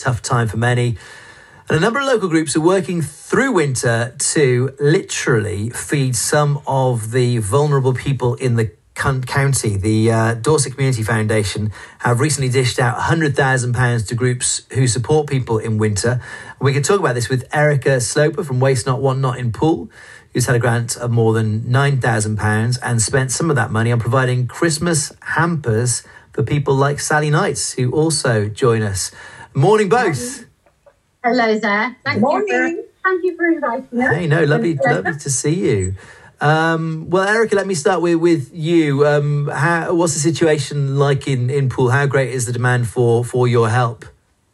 tough time for many. And a number of local groups are working through winter to literally feed some of the vulnerable people in the county. The Dorset Community Foundation have recently dished out £100,000 to groups who support people in winter. We can talk about this with Erica Sloper from Waste Not Want Not in Poole, who's had a grant of more than £9,000 and spent some of that money on providing Christmas hampers for people like Sally Knights, who also join us. Morning, both. Hello there. Thank you for inviting us. Hey, no, lovely to see you. Well, Erica, let me start with you. What's the situation like in Poole? How great is the demand for your help?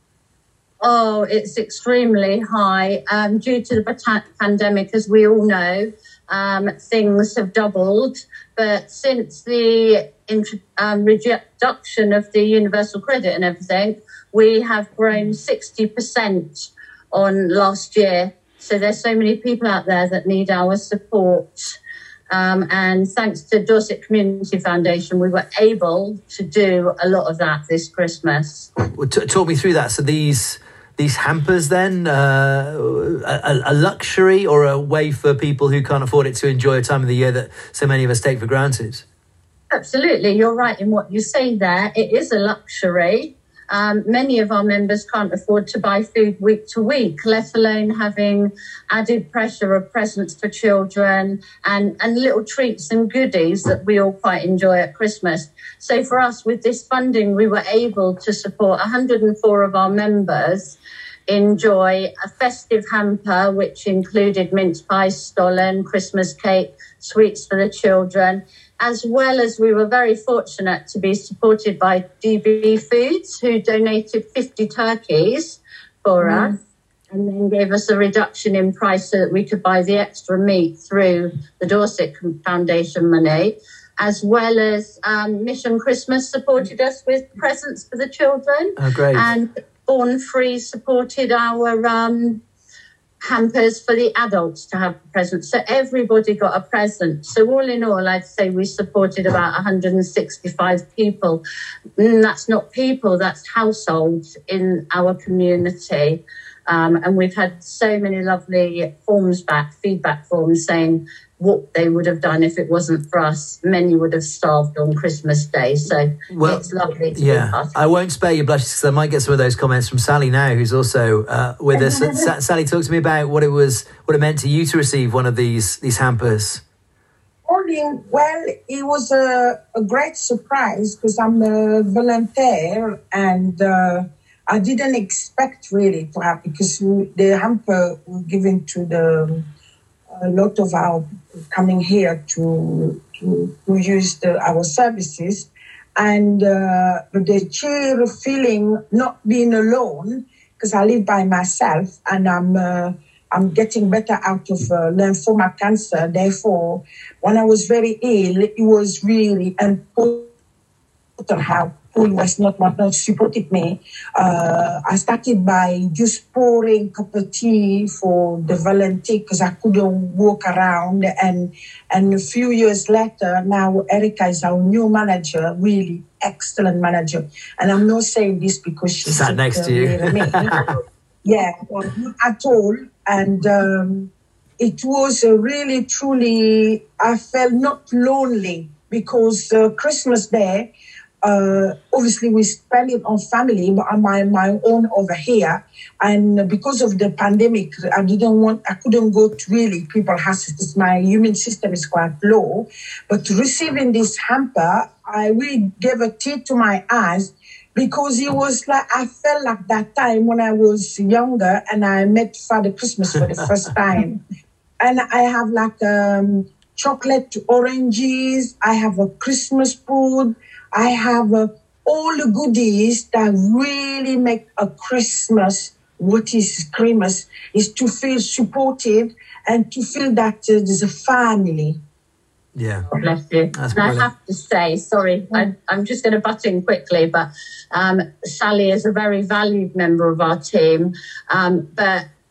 Oh, it's extremely high. Due to the pandemic, as we all know, things have doubled. But since the reduction of the universal credit and everything, we have grown 60% on last year. So there's so many people out there that need our support. And thanks to Dorset Community Foundation, we were able to do a lot of that this Christmas. Well, talk me through that. So these hampers then, a luxury or a way for people who can't afford it to enjoy a time of the year that so many of us take for granted? Absolutely. You're right in what you say there. It is a luxury. Many of our members can't afford to buy food week to week, let alone having added pressure of presents for children and little treats and goodies that we all quite enjoy at Christmas. So for us, with this funding, we were able to support 104 of our members enjoy a festive hamper, which included mince pies, stollen, Christmas cake, sweets for the children, as well as we were very fortunate to be supported by DB Foods, who donated 50 turkeys for us and then gave us a reduction in price so that we could buy the extra meat through the Dorset Foundation money, as well as Mission Christmas supported us with presents for the children. Oh, great. And Born Free supported our hampers for the adults to have presents. So everybody got a present. So all in all, I'd say we supported about 165 people. And that's not people, that's households in our community. And we've had so many lovely feedback forms saying what they would have done if it wasn't for us. Many would have starved on Christmas Day. So it's lovely to be part of. I won't spare your blushes because I might get some of those comments from Sally now, who's also with us. Sally, talk to me about what it meant to you to receive one of these hampers. Well, it was a great surprise because I'm a volunteer and I didn't expect really to have, because the hamper was given to a lot of our coming here to use our services, and the cheer feeling not being alone, because I live by myself and I'm getting better out of lymphoma cancer. Therefore, when I was very ill, it was really important how Poole Waste Not Want Not supported me. I started by just pouring a cup of tea for the volunteer because I couldn't walk around. And a few years later, now Erica is our new manager, really excellent manager. And I'm not saying this because she's sat next to you. Yeah, well, not at all. And it was really, truly, I felt not lonely because Christmas Day, obviously we spend it on family, my own over here. And because of the pandemic, I couldn't go to really people's houses. My immune system is quite low. But receiving this hamper, I really gave a tear to my eyes, because it was like, I felt like that time when I was younger and I met Father Christmas for the first time. And I have like chocolate oranges, I have a Christmas food, I have all the goodies that really make a Christmas what is Christmas, is to feel supported and to feel that there's a family. Yeah. Bless you. And I have to say, sorry, I'm just going to butt in quickly, but Sally is a very valued member of our team. But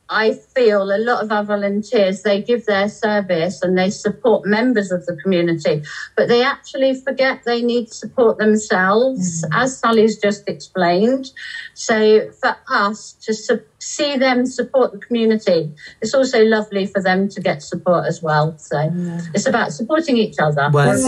I feel a lot of our volunteers, they give their service and they support members of the community, but they actually forget they need support themselves, as Sally's just explained. So for us to see them support the community, it's also lovely for them to get support as well. So it's about supporting each other. Well,